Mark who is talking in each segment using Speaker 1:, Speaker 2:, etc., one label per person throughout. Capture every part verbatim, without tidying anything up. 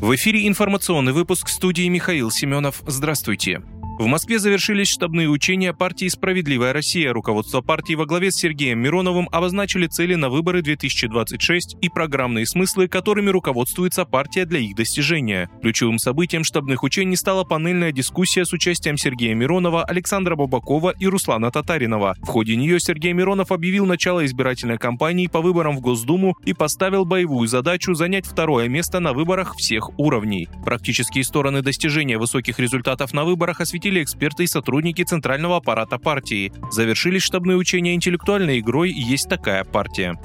Speaker 1: В эфире информационный выпуск, в студии Михаил Семенов. Здравствуйте. В Москве завершились штабные учения партии «Справедливая Россия». Руководство партии во главе с Сергеем Мироновым обозначили цели на выборы две тысячи двадцать шесть и программные смыслы, которыми руководствуется партия для их достижения. Ключевым событием штабных учений стала панельная дискуссия с участием Сергея Миронова, Александра Бабакова и Руслана Татаринова. В ходе нее Сергей Миронов объявил начало избирательной кампании по выборам в Госдуму и поставил боевую задачу занять второе место на выборах всех уровней. Практические стороны достижения высоких результатов на выборах осветили эксперты и сотрудники центрального аппарата партии. Завершились штабные учения интеллектуальной игрой «Есть такая партия».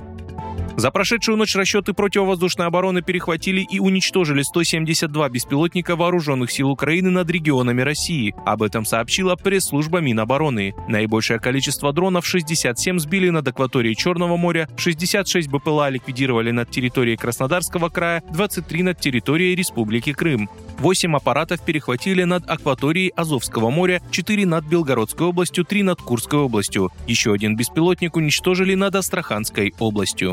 Speaker 1: За прошедшую ночь расчеты противовоздушной обороны перехватили и уничтожили сто семьдесят два беспилотника вооруженных сил Украины над регионами России. Об этом сообщила пресс-служба Минобороны. Наибольшее количество дронов, шестьдесят семь, сбили над акваторией Черного моря, шестьдесят шесть БПЛА ликвидировали над территорией Краснодарского края, двадцать три над территорией Республики Крым. восемь аппаратов перехватили над акваторией Азовского моря, четыре над Белгородской областью, три над Курской областью. Еще один беспилотник уничтожили над Астраханской областью.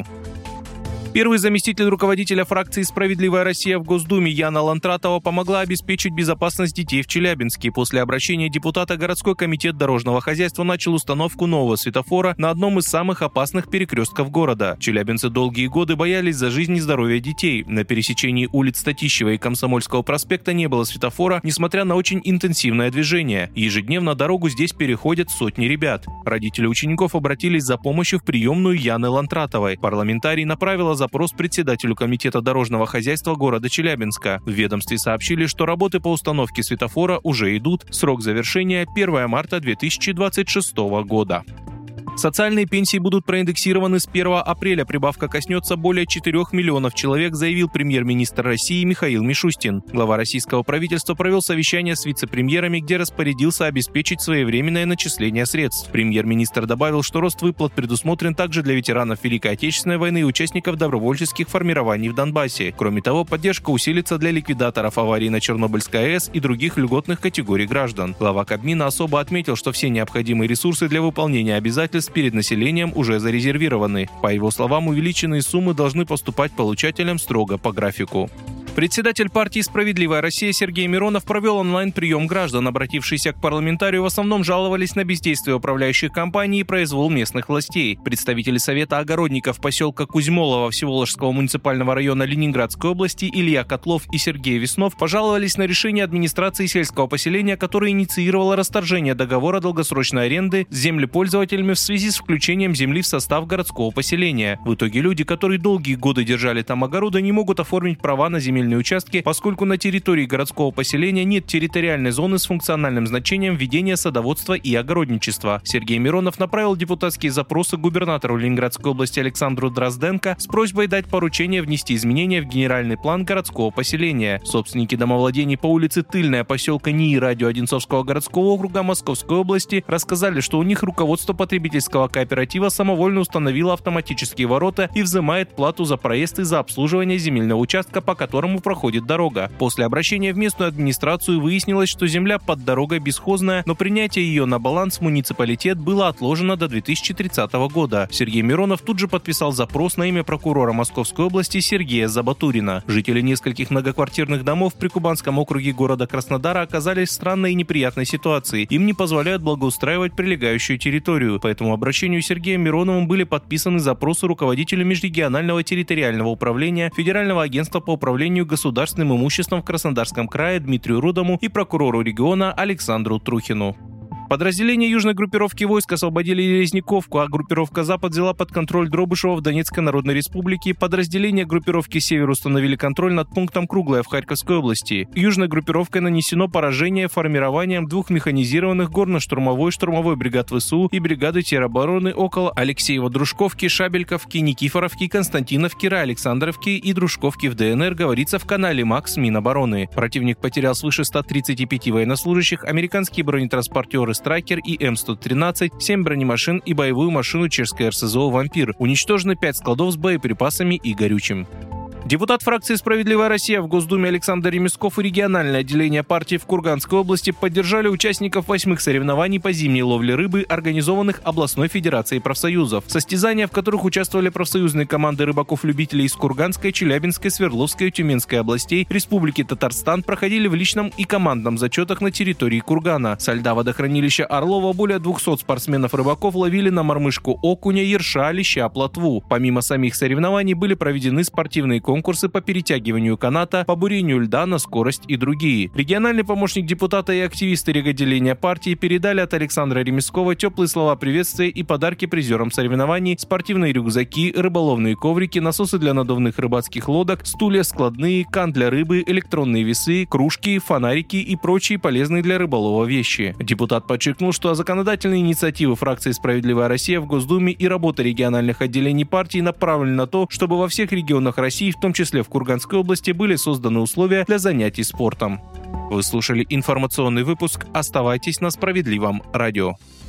Speaker 1: Первый заместитель руководителя фракции «Справедливая Россия» в Госдуме Яна Лантратова помогла обеспечить безопасность детей в Челябинске. После обращения депутата городской комитет дорожного хозяйства начал установку нового светофора на одном из самых опасных перекрестков города. Челябинцы долгие годы боялись за жизнь и здоровье детей. На пересечении улиц Татищева и Комсомольского проспекта не было светофора, несмотря на очень интенсивное движение. Ежедневно дорогу здесь переходят сотни ребят. Родители учеников обратились за помощью в приемную Яны Лантратовой. Парламентарий направила запрос председателю комитета дорожного хозяйства города Челябинска. В ведомстве сообщили, что работы по установке светофора уже идут. Срок завершения первое марта две тысячи двадцать шестого года. Социальные пенсии будут проиндексированы с первого апреля. Прибавка коснется более четырёх миллионов человек, заявил премьер-министр России Михаил Мишустин. Глава российского правительства провел совещание с вице-премьерами, где распорядился обеспечить своевременное начисление средств. Премьер-министр добавил, что рост выплат предусмотрен также для ветеранов Великой Отечественной войны и участников добровольческих формирований в Донбассе. Кроме того, поддержка усилится для ликвидаторов аварий на Чернобыльской АЭС и других льготных категорий граждан. Глава Кабмина особо отметил, что все необходимые ресурсы для выполнения обязательств перед населением уже зарезервированы. По его словам, увеличенные суммы должны поступать получателям строго по графику. Председатель партии «Справедливая Россия» Сергей Миронов провел онлайн-прием граждан. Обратившиеся к парламентарию в основном жаловались на бездействие управляющих компаний и произвол местных властей. Представители Совета огородников поселка Кузьмолово Всеволожского муниципального района Ленинградской области Илья Котлов и Сергей Веснов пожаловались на решение администрации сельского поселения, которое инициировало расторжение договора долгосрочной аренды с землепользователями в связи с включением земли в состав городского поселения. В итоге люди, которые долгие годы держали там огороды, не могут оформить права на земельные участки, поскольку на территории городского поселения нет территориальной зоны с функциональным значением ведения садоводства и огородничества. Сергей Миронов направил депутатские запросы губернатору Ленинградской области Александру Дрозденко с просьбой дать поручение внести изменения в генеральный план городского поселения. Собственники домовладений по улице Тыльная поселка НИИ радио Одинцовского городского округа Московской области рассказали, что у них руководство потребительского кооператива самовольно установило автоматические ворота и взимает плату за проезд и за обслуживание земельного участка, по которому проходит дорога. После обращения в местную администрацию выяснилось, что земля под дорогой бесхозная, но принятие ее на баланс в муниципалитет было отложено до две тысячи тридцатого года. Сергей Миронов тут же подписал запрос на имя прокурора Московской области Сергея Забатурина. Жители нескольких многоквартирных домов в Прикубанском округе города Краснодара оказались в странной и неприятной ситуации. Им не позволяют благоустраивать прилегающую территорию. По этому обращению Сергеем Мироновым были подписаны запросы руководителю межрегионального территориального управления Федерального агентства по управлению государственным имуществом в Краснодарском крае Дмитрию Рудому и прокурору региона Александру Трухину. Подразделения южной группировки войск освободили Резниковку, а группировка «Запад» взяла под контроль Дробышева в Донецкой Народной Республике. Подразделения группировки «Север» установили контроль над пунктом Круглое в Харьковской области. Южной группировкой нанесено поражение формированием двух механизированных горно-штурмовой штурмовой бригад ВСУ и бригады теробороны около Алексеева-Дружковки, Шабельковки, Никифоровки, Константиновки, Александровки и Дружковки в ДНР, говорится в канале МАКС Минобороны. Противник потерял свыше ста тридцати пяти военнослужащих, американские бронетранспортеры «Страйкер» и Эм сто тринадцать, семь бронемашин и боевую машину чешской эр эс зэ о «Вампир». Уничтожено пять складов с боеприпасами и горючим. Депутат фракции «Справедливая Россия» в Госдуме Александр Ремесков и региональное отделение партии в Курганской области поддержали участников восьмых соревнований по зимней ловле рыбы, организованных областной федерацией профсоюзов. Состязания, в которых участвовали профсоюзные команды рыбаков-любителей из Курганской, Челябинской, Свердловской и Тюменской областей Республики Татарстан, проходили в личном и командном зачетах на территории Кургана. Со льда водохранилища Орлова более двухсот спортсменов-рыбаков ловили на мормышку окуня, ерша, леща, плотву. Помимо самих соревнований были проведены спортивные конкурсы конкурсы по перетягиванию каната, по бурению льда на скорость и другие. Региональный помощник депутата и активисты реготделения партии передали от Александра Ремескова теплые слова приветствия и подарки призерам соревнований: спортивные рюкзаки, рыболовные коврики, насосы для надувных рыбацких лодок, стулья складные, кан для рыбы, электронные весы, кружки, фонарики и прочие полезные для рыболова вещи. Депутат подчеркнул, что законодательные инициативы фракции «Справедливая Россия» в Госдуме и работа региональных отделений партии направлены на то, чтобы во всех регионах России, в том числе в Курганской области, были созданы условия для занятий спортом. Вы слушали информационный выпуск. Оставайтесь на Справедливом радио.